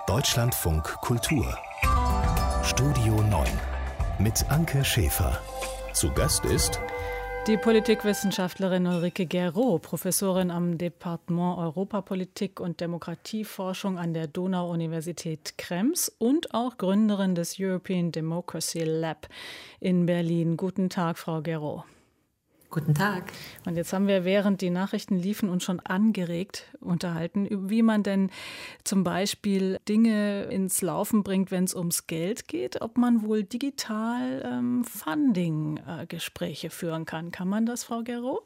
Deutschlandfunk Kultur Studio 9 mit Anke Schäfer. Zu Gast ist die Politikwissenschaftlerin Ulrike Guérot, Professorin am Departement Europapolitik und Demokratieforschung an der Donau-Universität Krems und auch Gründerin des European Democracy Lab in Berlin. Guten Tag, Frau Guérot. Guten Tag. Und jetzt haben wir, während die Nachrichten liefen, uns schon angeregt unterhalten, wie man denn zum Beispiel Dinge ins Laufen bringt, wenn es ums Geld geht, ob man wohl digital Funding-Gespräche führen kann. Kann man das, Frau Guérot?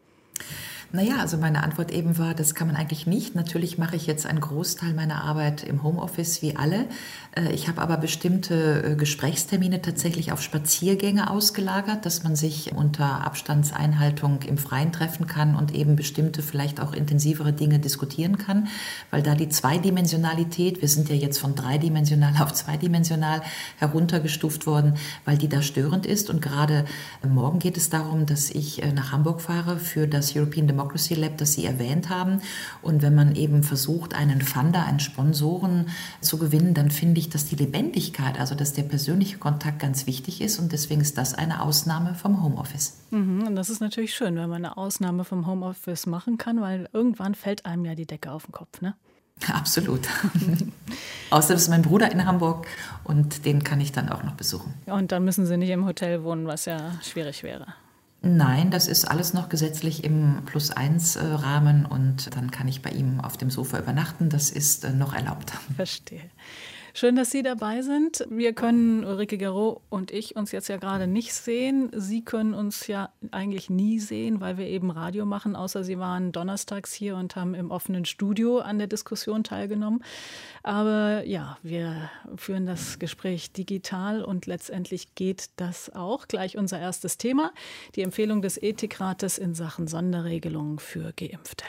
Naja, also meine Antwort eben war, das kann man eigentlich nicht. Natürlich mache ich jetzt einen Großteil meiner Arbeit im Homeoffice wie alle. Ich habe aber bestimmte Gesprächstermine tatsächlich auf Spaziergänge ausgelagert, dass man sich unter Abstandseinhaltung im Freien treffen kann und eben bestimmte, vielleicht auch intensivere Dinge diskutieren kann, weil da die Zweidimensionalität, wir sind ja jetzt von dreidimensional auf zweidimensional heruntergestuft worden, weil die da störend ist. Und gerade morgen geht es darum, dass ich nach Hamburg fahre für das European Democracy Lab, das Sie erwähnt haben. Und wenn man eben versucht, einen Funder, einen Sponsoren zu gewinnen, dann finde ich, dass die Lebendigkeit, also dass der persönliche Kontakt ganz wichtig ist. Und deswegen ist das eine Ausnahme vom Homeoffice. Und das ist natürlich schön, wenn man eine Ausnahme vom Homeoffice machen kann, weil irgendwann fällt einem ja die Decke auf den Kopf, ne? Absolut. Außerdem ist mein Bruder in Hamburg und den kann ich dann auch noch besuchen. Und dann müssen Sie nicht im Hotel wohnen, was ja schwierig wäre. Nein, das ist alles noch gesetzlich im Plus-1-Rahmen und dann kann ich bei ihm auf dem Sofa übernachten. Das ist noch erlaubt. Verstehe. Schön, dass Sie dabei sind. Wir können, Ulrike Guérot und ich, uns jetzt ja gerade nicht sehen. Sie können uns ja eigentlich nie sehen, weil wir eben Radio machen, außer Sie waren donnerstags hier und haben im offenen Studio an der Diskussion teilgenommen. Aber ja, wir führen das Gespräch digital und letztendlich geht das auch. Gleich unser erstes Thema, die Empfehlung des Ethikrates in Sachen Sonderregelungen für Geimpfte.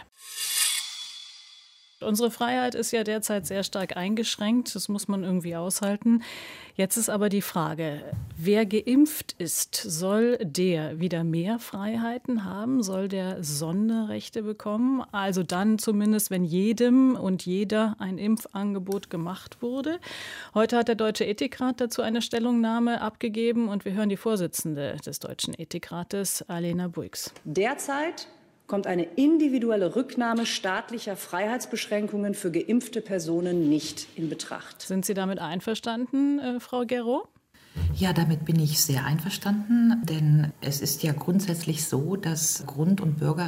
Unsere Freiheit ist ja derzeit sehr stark eingeschränkt, das muss man irgendwie aushalten. Jetzt ist aber die Frage, wer geimpft ist, soll der wieder mehr Freiheiten haben? Soll der Sonderrechte bekommen? Also dann zumindest, wenn jedem und jeder ein Impfangebot gemacht wurde. Heute hat der Deutsche Ethikrat dazu eine Stellungnahme abgegeben und wir hören die Vorsitzende des Deutschen Ethikrates, Alena Buix. Derzeit kommt eine individuelle Rücknahme staatlicher Freiheitsbeschränkungen für geimpfte Personen nicht in Betracht. Sind Sie damit einverstanden, Frau Guérot? Ja, damit bin ich sehr einverstanden, denn es ist ja grundsätzlich so, dass Grundrechte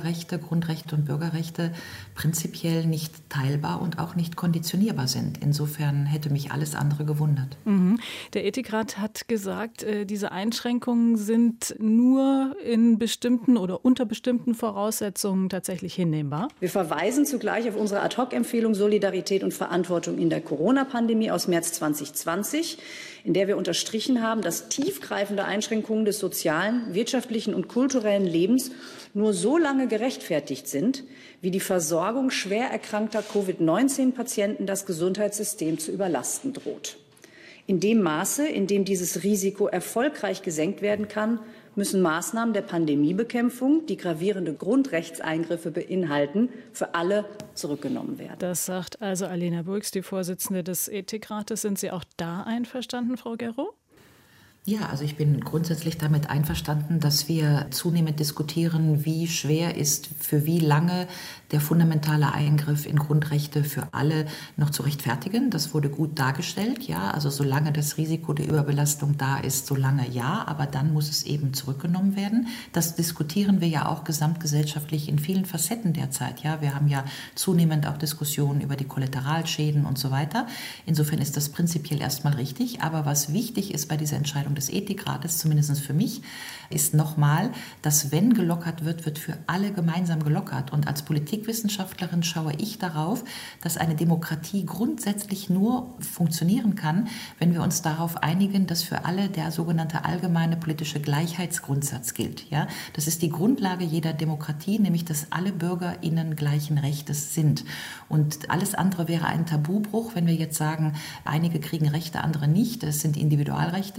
und Bürgerrechte prinzipiell nicht teilbar und auch nicht konditionierbar sind. Insofern hätte mich alles andere gewundert. Der Ethikrat hat gesagt, diese Einschränkungen sind nur in bestimmten oder unter bestimmten Voraussetzungen tatsächlich hinnehmbar. Wir verweisen zugleich auf unsere Ad-hoc-Empfehlung Solidarität und Verantwortung in der Corona-Pandemie aus März 2020, in der wir unterstrichen haben, dass tiefgreifende Einschränkungen des sozialen, wirtschaftlichen und kulturellen Lebens nur so lange gerechtfertigt sind, wie die Versorgung schwer erkrankter Covid-19-Patienten das Gesundheitssystem zu überlasten droht. In dem Maße, in dem dieses Risiko erfolgreich gesenkt werden kann, müssen Maßnahmen der Pandemiebekämpfung, die gravierende Grundrechtseingriffe beinhalten, für alle zurückgenommen werden. Das sagt also Alena Buix, die Vorsitzende des Ethikrates. Sind Sie auch da einverstanden, Frau Guérot? Ja, also ich bin grundsätzlich damit einverstanden, dass wir zunehmend diskutieren, wie schwer ist für wie lange der fundamentale Eingriff in Grundrechte für alle noch zu rechtfertigen. Das wurde gut dargestellt, ja, also solange das Risiko der Überbelastung da ist, solange ja, aber dann muss es eben zurückgenommen werden. Das diskutieren wir ja auch gesamtgesellschaftlich in vielen Facetten derzeit, ja. Wir haben ja zunehmend auch Diskussionen über die Kollateralschäden und so weiter. Insofern ist das prinzipiell erstmal richtig, aber was wichtig ist bei dieser Entscheidung des Ethikrates, zumindest für mich, ist nochmal, dass wenn gelockert wird, wird für alle gemeinsam gelockert. Und als Politikwissenschaftlerin schaue ich darauf, dass eine Demokratie grundsätzlich nur funktionieren kann, wenn wir uns darauf einigen, dass für alle der sogenannte allgemeine politische Gleichheitsgrundsatz gilt. Ja? Das ist die Grundlage jeder Demokratie, nämlich dass alle BürgerInnen gleichen Rechtes sind. Und alles andere wäre ein Tabubruch, wenn wir jetzt sagen, einige kriegen Rechte, andere nicht. Das sind Individualrechte.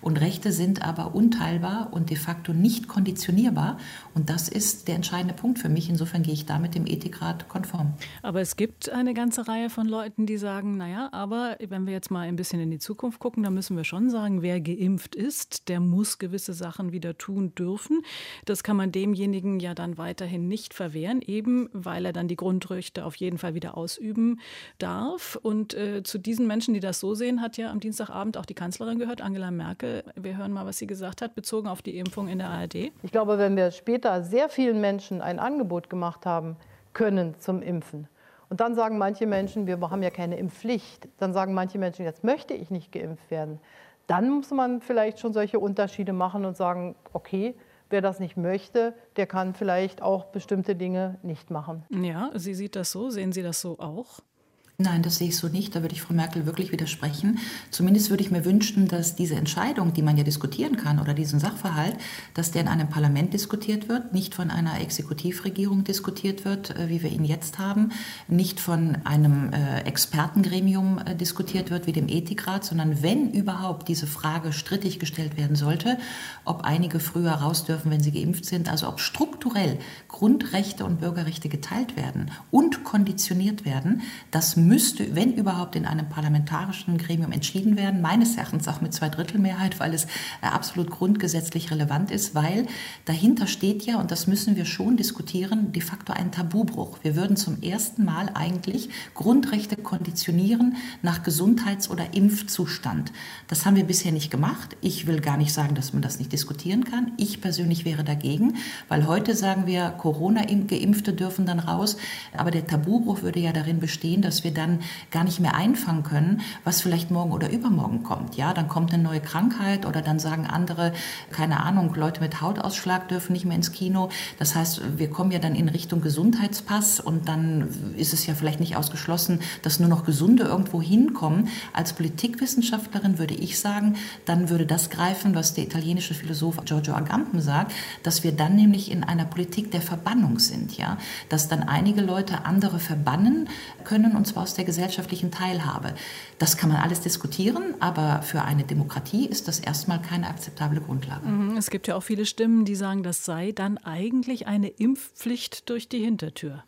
Und Rechte sind aber unteilbar und de facto nicht konditionierbar. Und das ist der entscheidende Punkt für mich. Insofern gehe ich da mit dem Ethikrat konform. Aber es gibt eine ganze Reihe von Leuten, die sagen, naja, aber wenn wir jetzt mal ein bisschen in die Zukunft gucken, dann müssen wir schon sagen, wer geimpft ist, der muss gewisse Sachen wieder tun dürfen. Das kann man demjenigen ja dann weiterhin nicht verwehren, eben weil er dann die Grundrechte auf jeden Fall wieder ausüben darf. Und zu diesen Menschen, die das so sehen, hat ja am Dienstagabend auch die Kanzlerin gehört, Angela Merkel. Wir hören mal, was sie gesagt hat, bezogen auf die Impfung in der ARD. Ich glaube, wenn wir später sehr vielen Menschen ein Angebot gemacht haben können zum Impfen, und dann sagen manche Menschen, wir haben ja keine Impfpflicht, dann sagen manche Menschen, jetzt möchte ich nicht geimpft werden, dann muss man vielleicht schon solche Unterschiede machen und sagen, okay, wer das nicht möchte, der kann vielleicht auch bestimmte Dinge nicht machen. Ja, sie sieht das so. Sehen Sie das so auch? Nein, das sehe ich so nicht. Da würde ich Frau Merkel wirklich widersprechen. Zumindest würde ich mir wünschen, dass diese Entscheidung, die man ja diskutieren kann, oder diesen Sachverhalt, dass der in einem Parlament diskutiert wird, nicht von einer Exekutivregierung diskutiert wird, wie wir ihn jetzt haben, nicht von einem Expertengremium diskutiert wird, wie dem Ethikrat, sondern wenn überhaupt diese Frage strittig gestellt werden sollte, ob einige früher raus dürfen, wenn sie geimpft sind, also ob strukturell Grundrechte und Bürgerrechte geteilt werden und konditioniert werden, das müsste, wenn überhaupt, in einem parlamentarischen Gremium entschieden werden, meines Erachtens auch mit 2/3 weil es absolut grundgesetzlich relevant ist, weil dahinter steht ja, und das müssen wir schon diskutieren, de facto ein Tabubruch. Wir würden zum ersten Mal eigentlich Grundrechte konditionieren nach Gesundheits- oder Impfzustand. Das haben wir bisher nicht gemacht. Ich will gar nicht sagen, dass man das nicht diskutieren kann. Ich persönlich wäre dagegen, weil heute sagen wir, Corona-Geimpfte dürfen dann raus, aber der Tabubruch würde ja darin bestehen, dass wir dann gar nicht mehr einfangen können, was vielleicht morgen oder übermorgen kommt. Ja, dann kommt eine neue Krankheit oder dann sagen andere, keine Ahnung, Leute mit Hautausschlag dürfen nicht mehr ins Kino. Das heißt, wir kommen ja dann in Richtung Gesundheitspass und dann ist es ja vielleicht nicht ausgeschlossen, dass nur noch Gesunde irgendwo hinkommen. Als Politikwissenschaftlerin würde ich sagen, dann würde das greifen, was der italienische Philosoph Giorgio Agamben sagt, dass wir dann nämlich in einer Politik der Verbannung sind. Ja? Dass dann einige Leute andere verbannen können, und zwar aus der gesellschaftlichen Teilhabe. Das kann man alles diskutieren, aber für eine Demokratie ist das erstmal keine akzeptable Grundlage. Es gibt ja auch viele Stimmen, die sagen, das sei dann eigentlich eine Impfpflicht durch die Hintertür.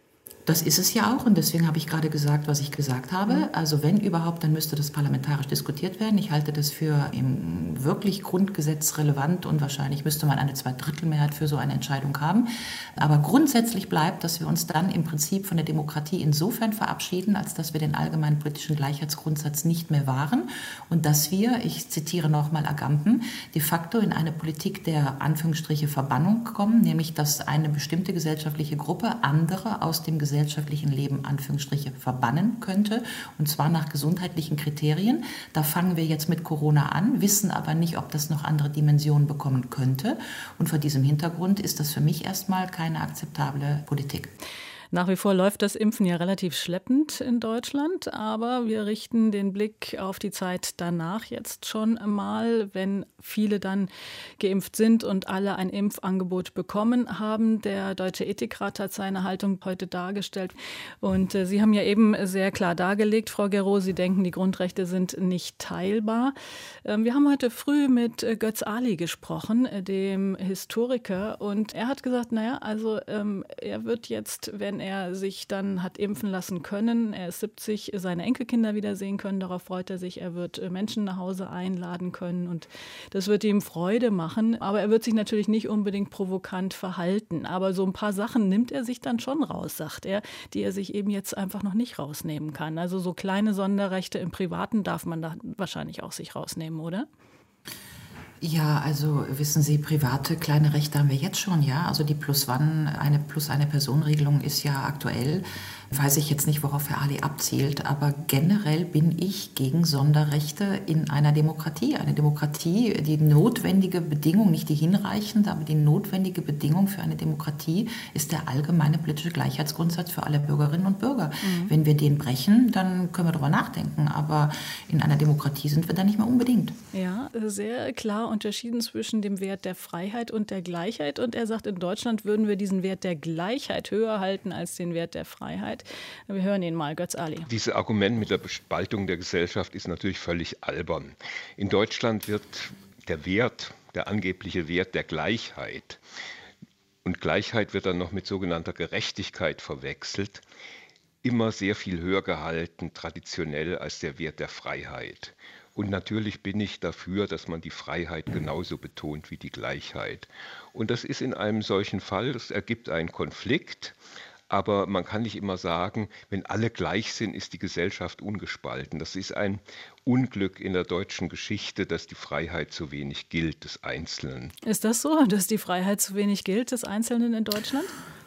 Das ist es ja auch und deswegen habe ich gerade gesagt, was ich gesagt habe. Also wenn überhaupt, dann müsste das parlamentarisch diskutiert werden. Ich halte das für im wirklich grundgesetzrelevant und wahrscheinlich müsste man eine 2/3 für so eine Entscheidung haben. Aber grundsätzlich bleibt, dass wir uns dann im Prinzip von der Demokratie insofern verabschieden, als dass wir den allgemeinen politischen Gleichheitsgrundsatz nicht mehr wahren und dass wir, ich zitiere nochmal Agamben, de facto in eine Politik der Anführungsstriche Verbannung kommen, nämlich dass eine bestimmte gesellschaftliche Gruppe andere aus dem gesellschaftlichen Leben Anführungsstriche verbannen könnte, und zwar nach gesundheitlichen Kriterien. Da fangen wir jetzt mit Corona an, wissen aber nicht, ob das noch andere Dimensionen bekommen könnte. Und vor diesem Hintergrund ist das für mich erstmal keine akzeptable Politik. Nach wie vor läuft das Impfen ja relativ schleppend in Deutschland, aber wir richten den Blick auf die Zeit danach jetzt schon mal, wenn viele dann geimpft sind und alle ein Impfangebot bekommen haben. Der Deutsche Ethikrat hat seine Haltung heute dargestellt und Sie haben ja eben sehr klar dargelegt, Frau Guerreau, Sie denken, die Grundrechte sind nicht teilbar. Wir haben heute früh mit Götz Ali gesprochen, dem Historiker, und er hat gesagt, naja, also er wird jetzt, wenn er sich dann hat impfen lassen können, er ist 70, seine Enkelkinder wiedersehen können, darauf freut er sich, er wird Menschen nach Hause einladen können und das wird ihm Freude machen, aber er wird sich natürlich nicht unbedingt provokant verhalten, aber so ein paar Sachen nimmt er sich dann schon raus, sagt er, die er sich eben jetzt einfach noch nicht rausnehmen kann. Also so kleine Sonderrechte im Privaten darf man da wahrscheinlich auch sich rausnehmen, oder? Ja, also wissen Sie, private kleine Rechte haben wir jetzt schon, ja. Also die Plus-eine-Person-Regelung ist ja aktuell. Weiß ich jetzt nicht, worauf Herr Ali abzielt, aber generell bin ich gegen Sonderrechte in einer Demokratie. Eine Demokratie, die notwendige Bedingung, nicht die hinreichende, aber die notwendige Bedingung für eine Demokratie ist der allgemeine politische Gleichheitsgrundsatz für alle Bürgerinnen und Bürger. Wenn wir den brechen, dann können wir darüber nachdenken, aber in einer Demokratie sind wir da nicht mehr unbedingt. Ja, sehr klar unterschieden zwischen dem Wert der Freiheit und der Gleichheit und er sagt, in Deutschland würden wir diesen Wert der Gleichheit höher halten als den Wert der Freiheit. Wir hören ihn mal, Götz Ali. Dieses Argument mit der Spaltung der Gesellschaft ist natürlich völlig albern. In Deutschland wird der Wert, der angebliche Wert der Gleichheit. Und Gleichheit wird dann noch mit sogenannter Gerechtigkeit verwechselt, immer sehr viel höher gehalten, traditionell, als der Wert der Freiheit. Und natürlich bin ich dafür, dass man die Freiheit genauso betont wie die Gleichheit. Und das ist in einem solchen Fall, das ergibt einen Konflikt. Aber man kann nicht immer sagen, wenn alle gleich sind, ist die Gesellschaft ungespalten. Das ist ein Unglück in der deutschen Geschichte, dass die Freiheit zu wenig gilt des Einzelnen. Ist das so, dass die Freiheit zu wenig gilt des Einzelnen in Deutschland?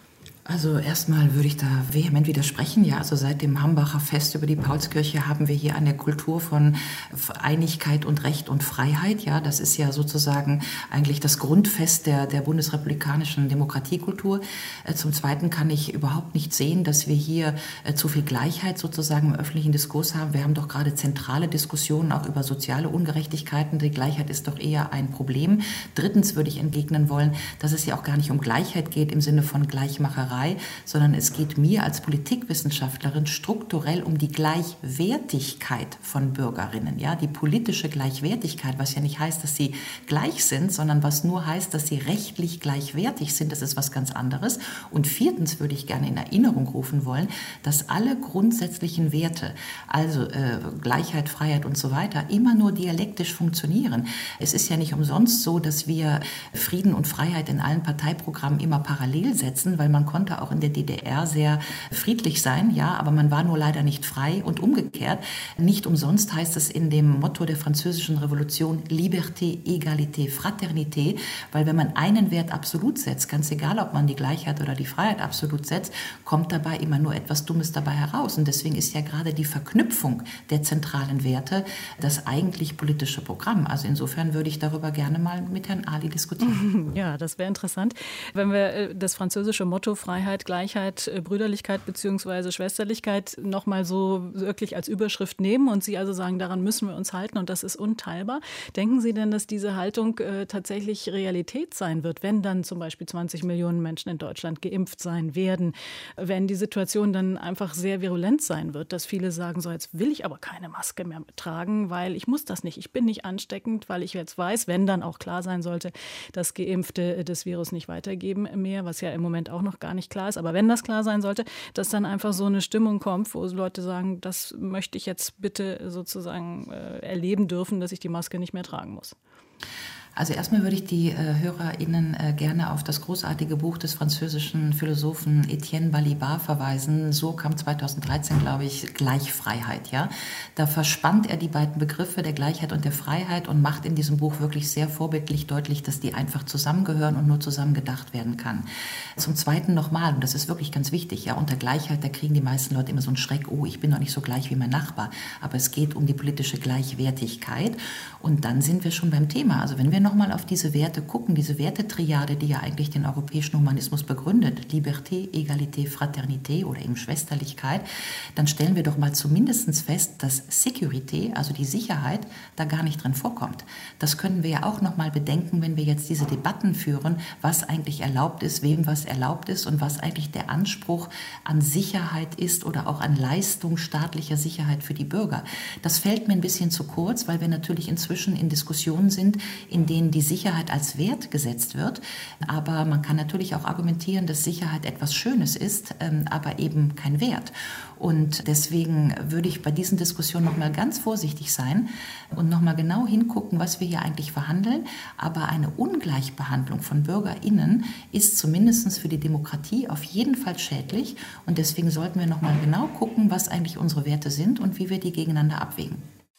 Also erstmal würde ich da vehement widersprechen. Ja, also seit dem Hambacher Fest über die Paulskirche haben wir hier eine Kultur von Einigkeit und Recht und Freiheit. Ja, das ist ja sozusagen eigentlich das Grundfest der bundesrepublikanischen Demokratiekultur. Zum Zweiten kann ich überhaupt nicht sehen, dass wir hier zu viel Gleichheit sozusagen im öffentlichen Diskurs haben. Wir haben doch gerade zentrale Diskussionen auch über soziale Ungerechtigkeiten. Die Gleichheit ist doch eher ein Problem. Drittens würde ich entgegnen wollen, dass es ja auch gar nicht um Gleichheit geht im Sinne von Gleichmacherei, sondern es geht mir als Politikwissenschaftlerin strukturell um die Gleichwertigkeit von Bürgerinnen. Ja, die politische Gleichwertigkeit, was ja nicht heißt, dass sie gleich sind, sondern was nur heißt, dass sie rechtlich gleichwertig sind. Das ist was ganz anderes. Und viertens würde ich gerne in Erinnerung rufen wollen, dass alle grundsätzlichen Werte, also Gleichheit, Freiheit und so weiter, immer nur dialektisch funktionieren. Es ist ja nicht umsonst so, dass wir Frieden und Freiheit in allen Parteiprogrammen immer parallel setzen, weil man konnte auch in der DDR sehr friedlich sein, ja, aber man war nur leider nicht frei und umgekehrt. Nicht umsonst heißt es in dem Motto der Französischen Revolution Liberté, Égalité, Fraternité, weil wenn man einen Wert absolut setzt, ganz egal, ob man die Gleichheit oder die Freiheit absolut setzt, kommt dabei immer nur etwas Dummes dabei heraus. Und deswegen ist ja gerade die Verknüpfung der zentralen Werte das eigentlich politische Programm. Also insofern würde ich darüber gerne mal mit Herrn Ali diskutieren. Ja, das wäre interessant. Wenn wir das französische Motto Freiheit, Gleichheit, Brüderlichkeit bzw. Schwesterlichkeit nochmal so wirklich als Überschrift nehmen und Sie also sagen, daran müssen wir uns halten und das ist unteilbar. Denken Sie denn, dass diese Haltung tatsächlich Realität sein wird, wenn dann zum Beispiel 20 Millionen Menschen in Deutschland geimpft sein werden, wenn die Situation dann einfach sehr virulent sein wird, dass viele sagen, so jetzt will ich aber keine Maske mehr tragen, weil ich muss das nicht, ich bin nicht ansteckend, weil ich jetzt weiß, wenn dann auch klar sein sollte, dass Geimpfte das Virus nicht weitergeben mehr, was ja im Moment auch noch gar nicht klar ist. Aber wenn das klar sein sollte, dass dann einfach so eine Stimmung kommt, wo Leute sagen, das möchte ich jetzt bitte sozusagen erleben dürfen, dass ich die Maske nicht mehr tragen muss. Also erstmal würde ich die HörerInnen gerne auf das großartige Buch des französischen Philosophen Etienne Balibar verweisen. So kam 2013, glaube ich, Gleichfreiheit. Ja? Da verspannt er die beiden Begriffe der Gleichheit und der Freiheit und macht in diesem Buch wirklich sehr vorbildlich deutlich, dass die einfach zusammengehören und nur zusammen gedacht werden kann. Zum Zweiten nochmal, und das ist wirklich ganz wichtig, ja, unter Gleichheit, da kriegen die meisten Leute immer so einen Schreck, oh, ich bin doch nicht so gleich wie mein Nachbar. Aber es geht um die politische Gleichwertigkeit und dann sind wir schon beim Thema. Also wenn wir nochmal auf diese Werte gucken, diese Wertetriade, die ja eigentlich den europäischen Humanismus begründet, Liberté, Égalité, Fraternité oder eben Schwesterlichkeit, dann stellen wir doch mal zumindest fest, dass Sécurité, also die Sicherheit, da gar nicht drin vorkommt. Das können wir ja auch nochmal bedenken, wenn wir jetzt diese Debatten führen, was eigentlich erlaubt ist, wem was erlaubt ist und was eigentlich der Anspruch an Sicherheit ist oder auch an Leistung staatlicher Sicherheit für die Bürger. Das fällt mir ein bisschen zu kurz, weil wir natürlich inzwischen in Diskussionen sind, in denen die Sicherheit als Wert gesetzt wird. Aber man kann natürlich auch argumentieren, dass Sicherheit etwas Schönes ist, aber eben kein Wert. Und deswegen würde ich bei diesen Diskussionen noch mal ganz vorsichtig sein und noch mal genau hingucken, was wir hier eigentlich verhandeln. Aber eine Ungleichbehandlung von BürgerInnen ist zumindest für die Demokratie auf jeden Fall schädlich. Und deswegen sollten wir noch mal genau gucken, was eigentlich unsere Werte sind und wie wir die gegeneinander abwägen.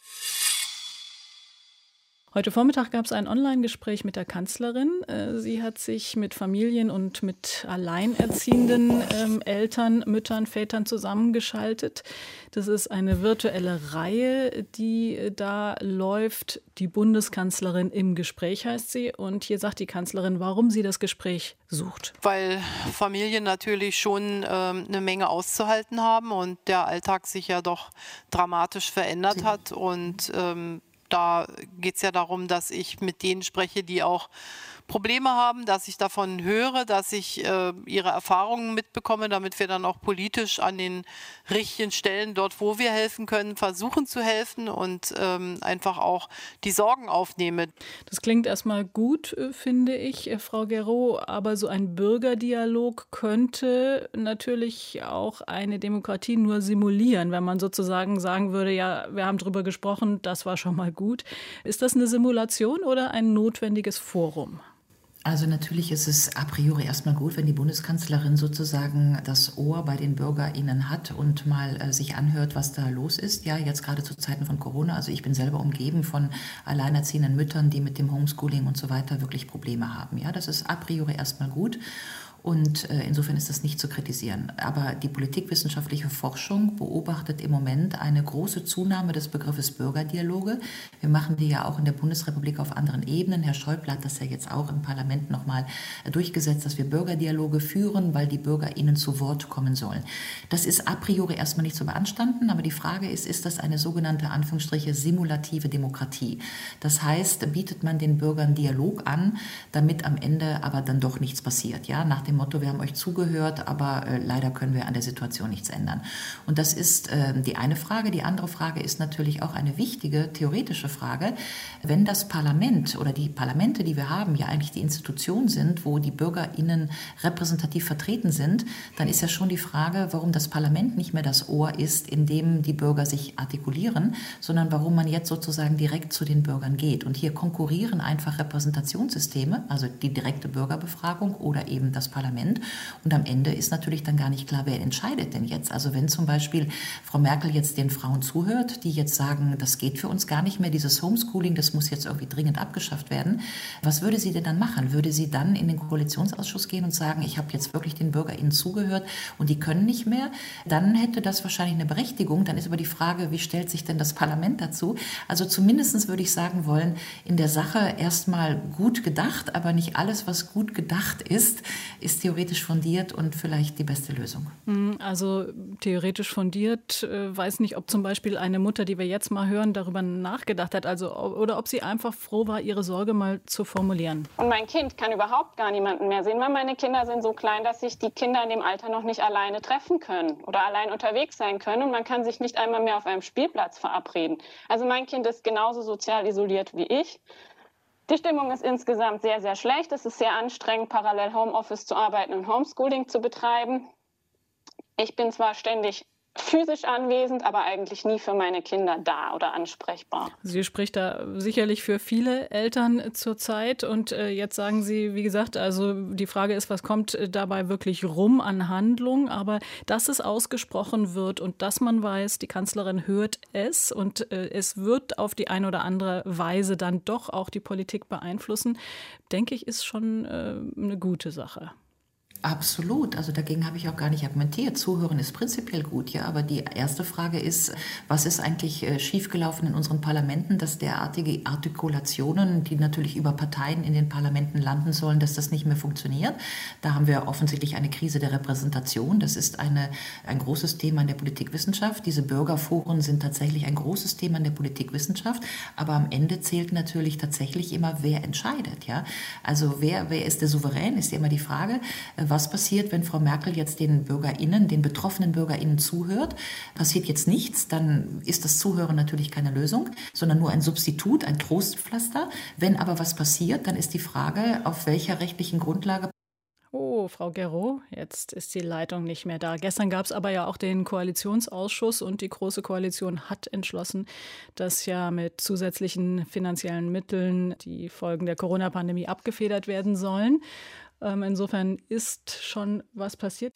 Heute Vormittag gab es ein Online-Gespräch mit der Kanzlerin. Sie hat sich mit Familien und mit alleinerziehenden Eltern, Müttern, Vätern zusammengeschaltet. Das ist eine virtuelle Reihe, die da läuft. Die Bundeskanzlerin im Gespräch heißt sie. Und hier sagt die Kanzlerin, warum sie das Gespräch sucht. Weil Familien natürlich schon eine Menge auszuhalten haben und der Alltag sich ja doch dramatisch verändert hat. Und da geht es ja darum, dass ich mit denen spreche, die auch Probleme haben, dass ich davon höre, dass ich ihre Erfahrungen mitbekomme, damit wir dann auch politisch an den richtigen Stellen, dort wo wir helfen können, versuchen zu helfen und einfach auch die Sorgen aufnehme. Das klingt erstmal gut, finde ich, Frau Guerreau, aber so ein Bürgerdialog könnte natürlich auch eine Demokratie nur simulieren, wenn man sozusagen sagen würde, ja, wir haben drüber gesprochen, das war schon mal gut. Ist das eine Simulation oder ein notwendiges Forum? Also natürlich ist es a priori erstmal gut, wenn die Bundeskanzlerin sozusagen das Ohr bei den BürgerInnen hat und mal sich anhört, was da los ist. Ja, jetzt gerade zu Zeiten von Corona. Also ich bin selber umgeben von alleinerziehenden Müttern, die mit dem Homeschooling und so weiter wirklich Probleme haben. Ja, das ist a priori erstmal gut. Und insofern ist das nicht zu kritisieren. Aber die politikwissenschaftliche Forschung beobachtet im Moment eine große Zunahme des Begriffes Bürgerdialoge. Wir machen die ja auch in der Bundesrepublik auf anderen Ebenen. Herr Schäuble hat das ja jetzt auch im Parlament nochmal durchgesetzt, dass wir Bürgerdialoge führen, weil die BürgerInnen zu Wort kommen sollen. Das ist a priori erstmal nicht zu beanstanden, aber die Frage ist das eine sogenannte, Anführungsstriche, simulative Demokratie? Das heißt, bietet man den Bürgern Dialog an, damit am Ende aber dann doch nichts passiert, ja, nach dem Motto, wir haben euch zugehört, aber leider können wir an der Situation nichts ändern. Und das ist die eine Frage. Die andere Frage ist natürlich auch eine wichtige theoretische Frage. Wenn das Parlament oder die Parlamente, die wir haben, ja eigentlich die Institution sind, wo die BürgerInnen repräsentativ vertreten sind, dann ist ja schon die Frage, warum das Parlament nicht mehr das Ohr ist, in dem die Bürger sich artikulieren, sondern warum man jetzt sozusagen direkt zu den Bürgern geht. Und hier konkurrieren einfach Repräsentationssysteme, also die direkte Bürgerbefragung oder eben das Parlament. Und am Ende ist natürlich dann gar nicht klar, wer entscheidet denn jetzt. Also wenn zum Beispiel Frau Merkel jetzt den Frauen zuhört, die jetzt sagen, das geht für uns gar nicht mehr, dieses Homeschooling, das muss jetzt irgendwie dringend abgeschafft werden. Was würde sie denn dann machen? Würde sie dann in den Koalitionsausschuss gehen und sagen, ich habe jetzt wirklich den BürgerInnen zugehört und die können nicht mehr? Dann hätte das wahrscheinlich eine Berechtigung. Dann ist aber die Frage, wie stellt sich denn das Parlament dazu? Also zumindest würde ich sagen wollen, in der Sache erstmal gut gedacht, aber nicht alles, was gut gedacht ist theoretisch fundiert und vielleicht die beste Lösung. Also theoretisch fundiert, weiß nicht, ob zum Beispiel eine Mutter, die wir jetzt mal hören, darüber nachgedacht hat, also oder ob sie einfach froh war, ihre Sorge mal zu formulieren. Und mein Kind kann überhaupt gar niemanden mehr sehen, weil meine Kinder sind so klein, dass sich die Kinder in dem Alter noch nicht alleine treffen können oder allein unterwegs sein können und man kann sich nicht einmal mehr auf einem Spielplatz verabreden. Also mein Kind ist genauso sozial isoliert wie ich. Die Stimmung ist insgesamt sehr, sehr schlecht. Es ist sehr anstrengend, parallel Homeoffice zu arbeiten und Homeschooling zu betreiben. Ich bin zwar ständig physisch anwesend, aber eigentlich nie für meine Kinder da oder ansprechbar. Sie spricht da sicherlich für viele Eltern zurzeit. Und jetzt sagen Sie, wie gesagt, also die Frage ist, was kommt dabei wirklich rum an Handlung? Aber dass es ausgesprochen wird und dass man weiß, die Kanzlerin hört es und es wird auf die eine oder andere Weise dann doch auch die Politik beeinflussen, denke ich, ist schon eine gute Sache. Absolut, also dagegen habe ich auch gar nicht argumentiert. Zuhören ist prinzipiell gut, ja, aber die erste Frage ist, was ist eigentlich schiefgelaufen in unseren Parlamenten, dass derartige Artikulationen, die natürlich über Parteien in den Parlamenten landen sollen, dass das nicht mehr funktioniert. Da haben wir offensichtlich eine Krise der Repräsentation. Das ist ein großes Thema in der Politikwissenschaft. Diese Bürgerforen sind tatsächlich ein großes Thema in der Politikwissenschaft, aber am Ende zählt natürlich tatsächlich immer, wer entscheidet, ja. Also wer ist der Souverän, ist ja immer die Frage. Was passiert, wenn Frau Merkel jetzt den BürgerInnen, den betroffenen BürgerInnen zuhört? Passiert jetzt nichts, dann ist das Zuhören natürlich keine Lösung, sondern nur ein Substitut, ein Trostpflaster. Wenn aber was passiert, dann ist die Frage, auf welcher rechtlichen Grundlage. Oh, Frau Guerreau, jetzt ist die Leitung nicht mehr da. Gestern gab es aber ja auch den Koalitionsausschuss und die Große Koalition hat entschlossen, dass ja mit zusätzlichen finanziellen Mitteln die Folgen der Corona-Pandemie abgefedert werden sollen. Insofern ist schon was passiert.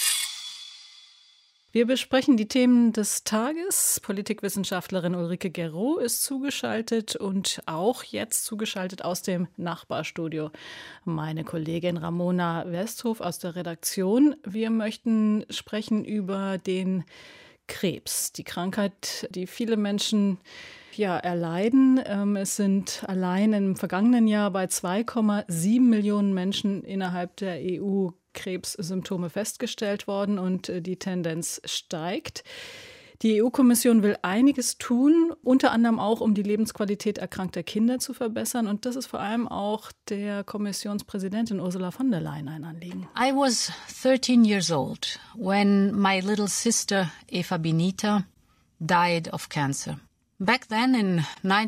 Wir besprechen die Themen des Tages. Politikwissenschaftlerin Ulrike Guerreau ist zugeschaltet und auch jetzt zugeschaltet aus dem Nachbarstudio meine Kollegin Ramona Westhof aus der Redaktion. Wir möchten sprechen über den Krebs, die Krankheit, die viele Menschen erleiden. Es sind allein im vergangenen Jahr bei 2,7 Millionen Menschen innerhalb der EU Krebssymptome festgestellt worden und die Tendenz steigt. Die EU-Kommission will einiges tun, unter anderem auch, um die Lebensqualität erkrankter Kinder zu verbessern. Und das ist vor allem auch der Kommissionspräsidentin Ursula von der Leyen ein Anliegen. I was 13 years old when my little sister Eva Benita died of cancer. Back then in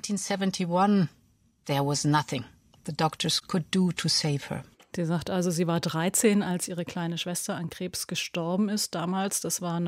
1971, there was nothing the doctors could do to save her. Sie sagt also, sie war 13, als ihre kleine Schwester an Krebs gestorben ist. Damals, das war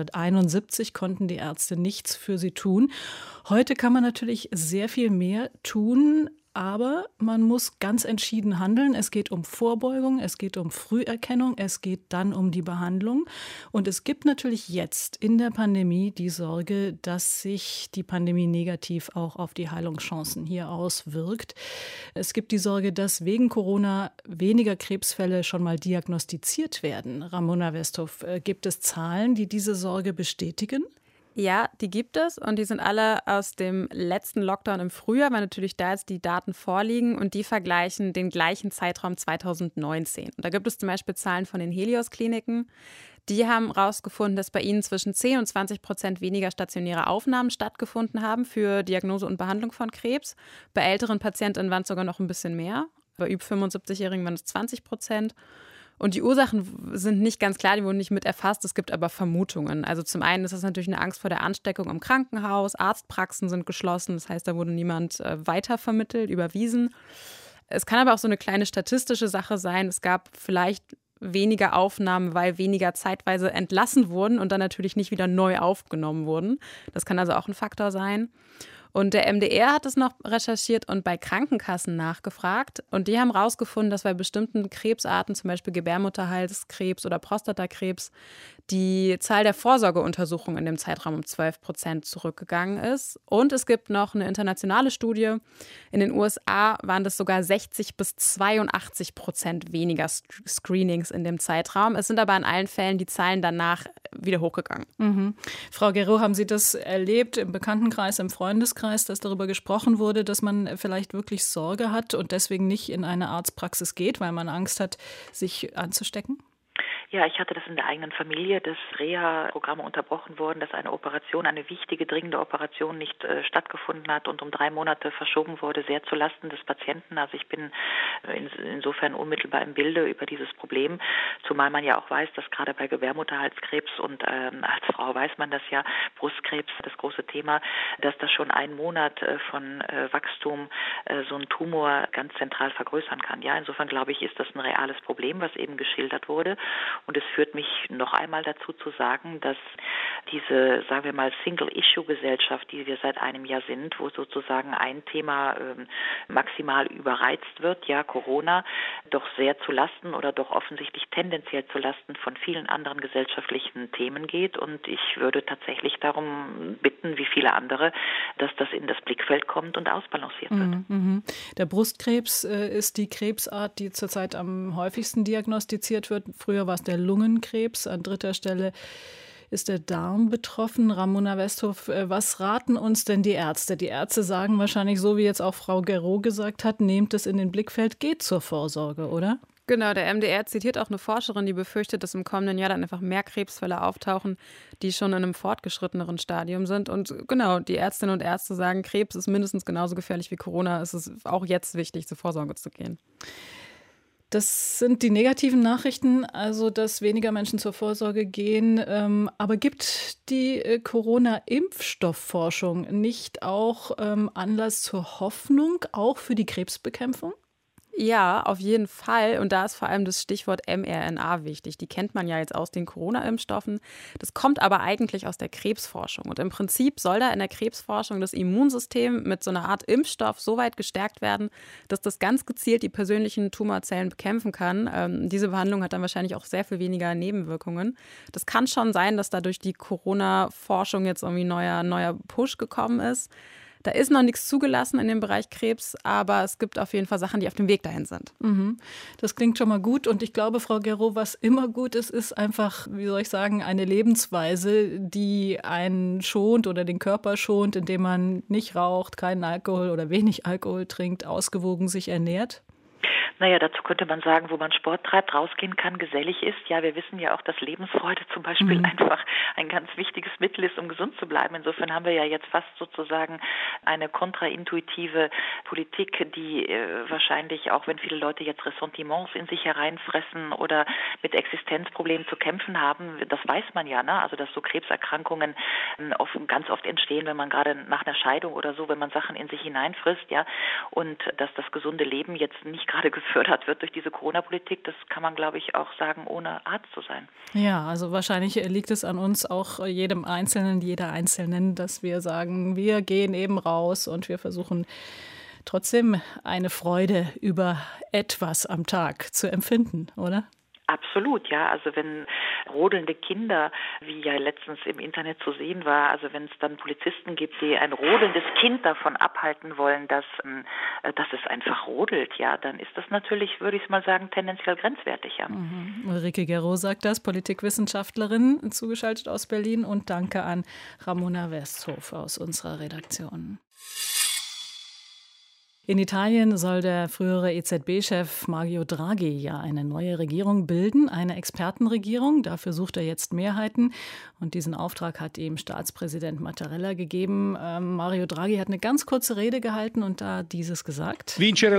1971, konnten die Ärzte nichts für sie tun. Heute kann man natürlich sehr viel mehr tun, aber man muss ganz entschieden handeln. Es geht um Vorbeugung, es geht um Früherkennung, es geht dann um die Behandlung. Und es gibt natürlich jetzt in der Pandemie die Sorge, dass sich die Pandemie negativ auch auf die Heilungschancen hier auswirkt. Es gibt die Sorge, dass wegen Corona weniger Krebsfälle schon mal diagnostiziert werden. Ramona Westhoff, gibt es Zahlen, die diese Sorge bestätigen? Ja, die gibt es und die sind alle aus dem letzten Lockdown im Frühjahr, weil natürlich da jetzt die Daten vorliegen und die vergleichen den gleichen Zeitraum 2019. Und da gibt es zum Beispiel Zahlen von den Helios-Kliniken. Die haben herausgefunden, dass bei ihnen zwischen 10 und 20% weniger stationäre Aufnahmen stattgefunden haben für Diagnose und Behandlung von Krebs. Bei älteren Patientinnen waren es sogar noch ein bisschen mehr. Bei über 75-Jährigen waren es 20%. Und die Ursachen sind nicht ganz klar, die wurden nicht mit erfasst. Es gibt aber Vermutungen. Also zum einen ist das natürlich eine Angst vor der Ansteckung im Krankenhaus. Arztpraxen sind geschlossen. Das heißt, da wurde niemand weitervermittelt, überwiesen. Es kann aber auch so eine kleine statistische Sache sein. Es gab vielleicht weniger Aufnahmen, weil weniger zeitweise entlassen wurden und dann natürlich nicht wieder neu aufgenommen wurden. Das kann also auch ein Faktor sein. Und der MDR hat es noch recherchiert und bei Krankenkassen nachgefragt. Und die haben herausgefunden, dass bei bestimmten Krebsarten, zum Beispiel Gebärmutterhalskrebs oder Prostatakrebs, die Zahl der Vorsorgeuntersuchungen in dem Zeitraum um 12% zurückgegangen ist. Und es gibt noch eine internationale Studie. In den USA waren das sogar 60-82% weniger Screenings in dem Zeitraum. Es sind aber in allen Fällen die Zahlen danach wieder hochgegangen. Mhm. Frau Guerreau, haben Sie das erlebt im Bekanntenkreis, im Freundeskreis, dass darüber gesprochen wurde, dass man vielleicht wirklich Sorge hat und deswegen nicht in eine Arztpraxis geht, weil man Angst hat, sich anzustecken? Ja, ich hatte das in der eigenen Familie, dass Reha-Programme unterbrochen wurden, dass eine Operation, eine wichtige, dringende Operation nicht stattgefunden hat und um 3 Monate verschoben wurde, sehr zulasten des Patienten. Also ich bin insofern unmittelbar im Bilde über dieses Problem, zumal man ja auch weiß, dass gerade bei Gebärmutterhalskrebs und als Frau weiß man das ja, Brustkrebs, das große Thema, dass das schon 1 Monat von Wachstum so ein Tumor ganz zentral vergrößern kann. Ja, insofern glaube ich, ist das ein reales Problem, was eben geschildert wurde. Und es führt mich noch einmal dazu zu sagen, dass diese, sagen wir mal, Single-Issue-Gesellschaft, die wir seit einem Jahr sind, wo sozusagen ein Thema maximal überreizt wird, ja, Corona, doch sehr zulasten oder doch offensichtlich tendenziell zulasten von vielen anderen gesellschaftlichen Themen geht. Und ich würde tatsächlich darum bitten, wie viele andere, dass das in das Blickfeld kommt und ausbalanciert wird. Mhm. Der Brustkrebs ist die Krebsart, die zurzeit am häufigsten diagnostiziert wird. Früher war es der Lungenkrebs. An 3. Stelle ist der Darm betroffen. Ramona Westhoff, was raten uns denn die Ärzte? Die Ärzte sagen wahrscheinlich, so wie jetzt auch Frau Guerreau gesagt hat, nehmt es in den Blickfeld, geht zur Vorsorge, oder? Genau, der MDR zitiert auch eine Forscherin, die befürchtet, dass im kommenden Jahr dann einfach mehr Krebsfälle auftauchen, die schon in einem fortgeschritteneren Stadium sind. Und genau, die Ärztinnen und Ärzte sagen, Krebs ist mindestens genauso gefährlich wie Corona. Es ist auch jetzt wichtig, zur Vorsorge zu gehen. Das sind die negativen Nachrichten, also dass weniger Menschen zur Vorsorge gehen. Aber gibt die Corona-Impfstoffforschung nicht auch Anlass zur Hoffnung, auch für die Krebsbekämpfung? Ja, auf jeden Fall. Und da ist vor allem das Stichwort mRNA wichtig. Die kennt man ja jetzt aus den Corona-Impfstoffen. Das kommt aber eigentlich aus der Krebsforschung. Und im Prinzip soll da in der Krebsforschung das Immunsystem mit so einer Art Impfstoff so weit gestärkt werden, dass das ganz gezielt die persönlichen Tumorzellen bekämpfen kann. Diese Behandlung hat dann wahrscheinlich auch sehr viel weniger Nebenwirkungen. Das kann schon sein, dass da durch die Corona-Forschung jetzt irgendwie neuer Push gekommen ist. Da ist noch nichts zugelassen in dem Bereich Krebs, aber es gibt auf jeden Fall Sachen, die auf dem Weg dahin sind. Mhm. Das klingt schon mal gut. Und ich glaube, Frau Guerreau, was immer gut ist, ist einfach, wie soll ich sagen, eine Lebensweise, die einen schont oder den Körper schont, indem man nicht raucht, keinen Alkohol oder wenig Alkohol trinkt, ausgewogen sich ernährt. Naja, dazu könnte man sagen, wo man Sport treibt, rausgehen kann, gesellig ist. Ja, wir wissen ja auch, dass Lebensfreude zum Beispiel einfach ein ganz wichtiges Mittel ist, um gesund zu bleiben. Insofern haben wir ja jetzt fast sozusagen eine kontraintuitive Politik, die wahrscheinlich, auch wenn viele Leute jetzt Ressentiments in sich hereinfressen oder mit Existenzproblemen zu kämpfen haben, das weiß man ja, ne? Also dass so Krebserkrankungen ganz oft entstehen, wenn man gerade nach einer Scheidung oder so, wenn man Sachen in sich hineinfrisst, ja, und dass das gesunde Leben jetzt nicht gerade gefördert wird durch diese Corona-Politik, das kann man, glaube ich, auch sagen, ohne Arzt zu sein. Ja, also wahrscheinlich liegt es an uns, auch jedem Einzelnen, jeder Einzelnen, dass wir sagen, wir gehen eben raus und wir versuchen trotzdem eine Freude über etwas am Tag zu empfinden, oder? Absolut, ja. Also wenn rodelnde Kinder, wie ja letztens im Internet zu sehen war, also wenn es dann Polizisten gibt, die ein rodelndes Kind davon abhalten wollen, dass es einfach rodelt, ja, dann ist das natürlich, würde ich mal sagen, tendenziell grenzwertig, ja. Ulrike Guerreau sagt das, Politikwissenschaftlerin, zugeschaltet aus Berlin, und danke an Ramona Westhof aus unserer Redaktion. In Italien soll der frühere EZB-Chef Mario Draghi ja eine neue Regierung bilden, eine Expertenregierung. Dafür sucht er jetzt Mehrheiten und diesen Auftrag hat ihm Staatspräsident Mattarella gegeben. Mario Draghi hat eine ganz kurze Rede gehalten und da dieses gesagt.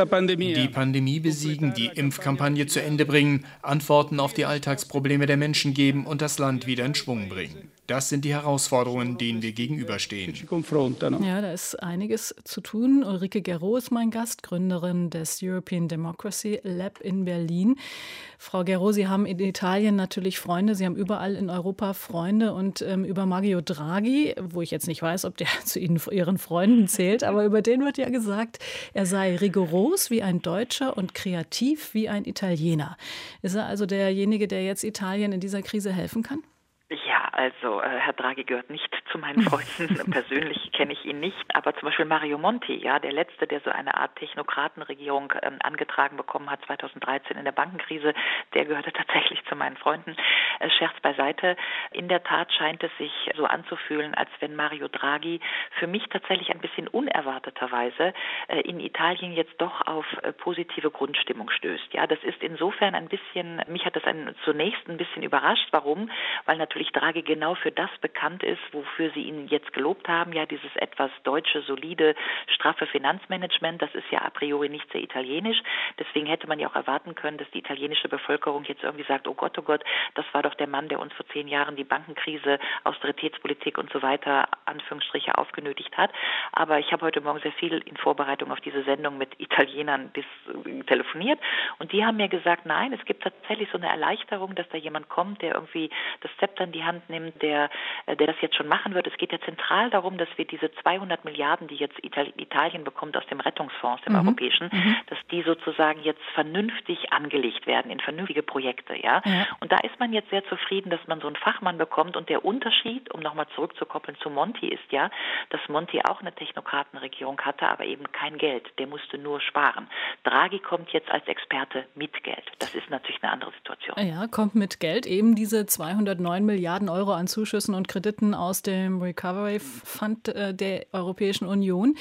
Die Pandemie besiegen, die Impfkampagne zu Ende bringen, Antworten auf die Alltagsprobleme der Menschen geben und das Land wieder in Schwung bringen. Das sind die Herausforderungen, denen wir gegenüberstehen. Ja, da ist einiges zu tun. Ulrike Guerreau ist mein Gast, Gründerin des European Democracy Lab in Berlin. Frau Guerreau, Sie haben in Italien natürlich Freunde, Sie haben überall in Europa Freunde und über Mario Draghi, wo ich jetzt nicht weiß, ob der zu Ihren Freunden zählt, aber über den wird ja gesagt, er sei rigoros wie ein Deutscher und kreativ wie ein Italiener. Ist er also derjenige, der jetzt Italien in dieser Krise helfen kann? Ja, also Herr Draghi gehört nicht zu meinen Freunden. Persönlich kenne ich ihn nicht, aber zum Beispiel Mario Monti, ja, der Letzte, der so eine Art Technokratenregierung angetragen bekommen hat 2013 in der Bankenkrise, der gehörte tatsächlich zu meinen Freunden. Scherz beiseite. In der Tat scheint es sich so anzufühlen, als wenn Mario Draghi für mich tatsächlich ein bisschen unerwarteterweise in Italien jetzt doch auf positive Grundstimmung stößt. Ja, das ist insofern ein bisschen, mich hat das zunächst ein bisschen überrascht. Warum? Weil natürlich Draghi genau für das bekannt ist, wofür Sie ihn jetzt gelobt haben, ja, dieses etwas deutsche, solide, straffe Finanzmanagement, das ist ja a priori nicht sehr italienisch. Deswegen hätte man ja auch erwarten können, dass die italienische Bevölkerung jetzt irgendwie sagt, oh Gott, das war doch der Mann, der uns vor 10 Jahren die Bankenkrise, Austeritätspolitik und so weiter, Anführungsstriche, aufgenötigt hat. Aber ich habe heute Morgen sehr viel in Vorbereitung auf diese Sendung mit Italienern telefoniert und die haben mir gesagt, nein, es gibt tatsächlich so eine Erleichterung, dass da jemand kommt, der irgendwie das Zepter in die Hand nimmt, der das jetzt schon machen wird. Es geht ja zentral darum, dass wir diese 200 Milliarden, die jetzt Italien bekommt aus dem Rettungsfonds, dem europäischen, dass die sozusagen jetzt vernünftig angelegt werden in vernünftige Projekte. Ja? Und da ist man jetzt sehr zufrieden, dass man so einen Fachmann bekommt. Und der Unterschied, um nochmal zurückzukoppeln zu Monti, ist ja, dass Monti auch eine Technokratenregierung hatte, aber eben kein Geld. Der musste nur sparen. Draghi kommt jetzt als Experte mit Geld. Das ist natürlich eine andere Situation. Ja, kommt mit Geld, eben diese 209 Milliarden Euro an Zuschüssen und Krediten aus dem Recovery Fund der Europäischen Union.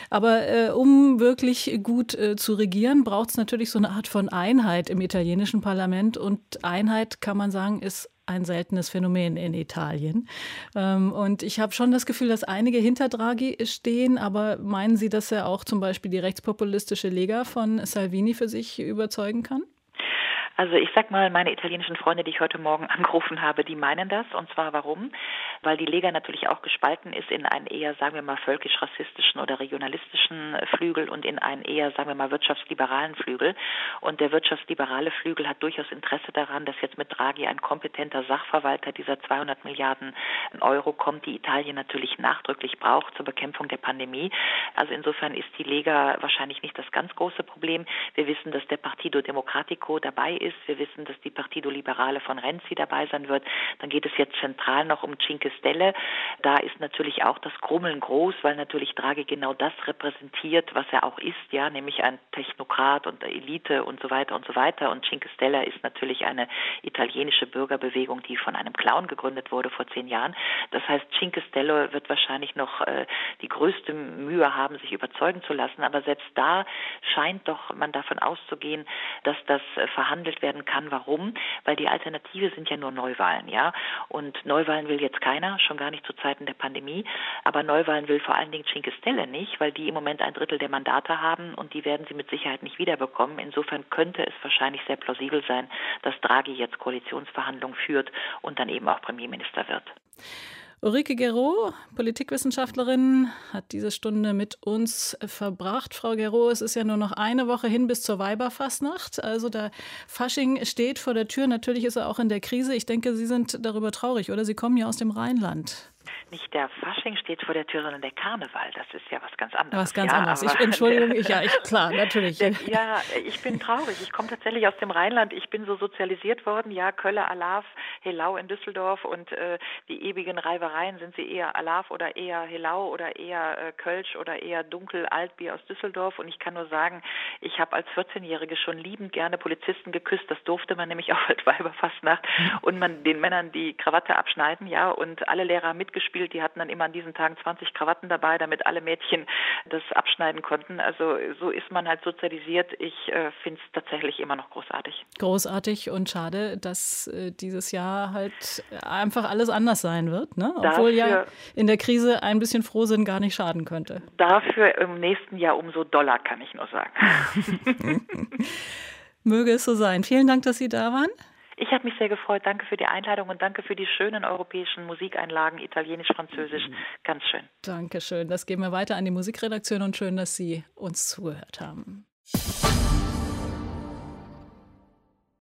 Aber um wirklich gut zu regieren, braucht es natürlich so eine Art von Einheit im italienischen Parlament. Und Einheit, kann man sagen, ist ein seltenes Phänomen in Italien. Und ich habe schon das Gefühl, dass einige hinter Draghi stehen. Aber meinen Sie, dass er auch zum Beispiel die rechtspopulistische Lega von Salvini für sich überzeugen kann? Also ich sag mal, meine italienischen Freunde, die ich heute Morgen angerufen habe, die meinen das. Und zwar warum? Weil die Lega natürlich auch gespalten ist in einen eher, sagen wir mal, völkisch-rassistischen oder regionalistischen Flügel und in einen eher, sagen wir mal, wirtschaftsliberalen Flügel. Und der wirtschaftsliberale Flügel hat durchaus Interesse daran, dass jetzt mit Draghi ein kompetenter Sachverwalter dieser 200 Milliarden Euro kommt, die Italien natürlich nachdrücklich braucht zur Bekämpfung der Pandemie. Also insofern ist die Lega wahrscheinlich nicht das ganz große Problem. Wir wissen, dass der Partito Democratico dabei ist, ist. Wir wissen, dass die Partido Liberale von Renzi dabei sein wird. Dann geht es jetzt zentral noch um Cinque Stelle. Da ist natürlich auch das Grummeln groß, weil natürlich Draghi genau das repräsentiert, was er auch ist, ja, nämlich ein Technokrat und Elite und so weiter und so weiter. Und Cinque Stelle ist natürlich eine italienische Bürgerbewegung, die von einem Clown gegründet wurde vor 10 Jahren. Das heißt, Cinque Stelle wird wahrscheinlich noch die größte Mühe haben, sich überzeugen zu lassen. Aber selbst da scheint doch man davon auszugehen, dass das verhandelt werden kann. Warum? Weil die Alternative sind ja nur Neuwahlen, ja. Und Neuwahlen will jetzt keiner, schon gar nicht zu Zeiten der Pandemie. Aber Neuwahlen will vor allen Dingen Cinque Stelle nicht, weil die im Moment 1/3 der Mandate haben und die werden sie mit Sicherheit nicht wiederbekommen. Insofern könnte es wahrscheinlich sehr plausibel sein, dass Draghi jetzt Koalitionsverhandlungen führt und dann eben auch Premierminister wird. Ulrike Guérot, Politikwissenschaftlerin, hat diese Stunde mit uns verbracht. Frau Guérot, es ist ja nur noch eine Woche hin bis zur Weiberfastnacht. Also der Fasching steht vor der Tür. Natürlich ist er auch in der Krise. Ich denke, Sie sind darüber traurig, oder? Sie kommen ja aus dem Rheinland. Nicht der Fasching steht vor der Tür, sondern der Karneval. Das ist ja was ganz anderes. Was ganz anderes. Entschuldigung, klar, natürlich. Ja, ich bin traurig. Ich komme tatsächlich aus dem Rheinland. Ich bin so sozialisiert worden. Ja, Kölle, Alav, Helau in Düsseldorf und die ewigen Reibereien. Sind sie eher Alav oder eher Helau oder eher Kölsch oder eher dunkel Altbier aus Düsseldorf? Und ich kann nur sagen, ich habe als 14-Jährige schon liebend gerne Polizisten geküsst. Das durfte man nämlich auch als Weiberfastnacht. Und man den Männern die Krawatte abschneiden, ja, und alle Lehrer mitgespielt. Die hatten dann immer an diesen Tagen 20 Krawatten dabei, damit alle Mädchen das abschneiden konnten. Also so ist man halt sozialisiert. Ich finde es tatsächlich immer noch großartig. Großartig und schade, dass dieses Jahr halt einfach alles anders sein wird, ne? Obwohl ja in der Krise ein bisschen Frohsinn gar nicht schaden könnte. Dafür im nächsten Jahr umso doller, kann ich nur sagen. Möge es so sein. Vielen Dank, dass Sie da waren. Ich habe mich sehr gefreut. Danke für die Einladung und danke für die schönen europäischen Musikeinlagen, Italienisch, Französisch. Ganz schön. Dankeschön. Das geben wir weiter an die Musikredaktion und schön, dass Sie uns zugehört haben.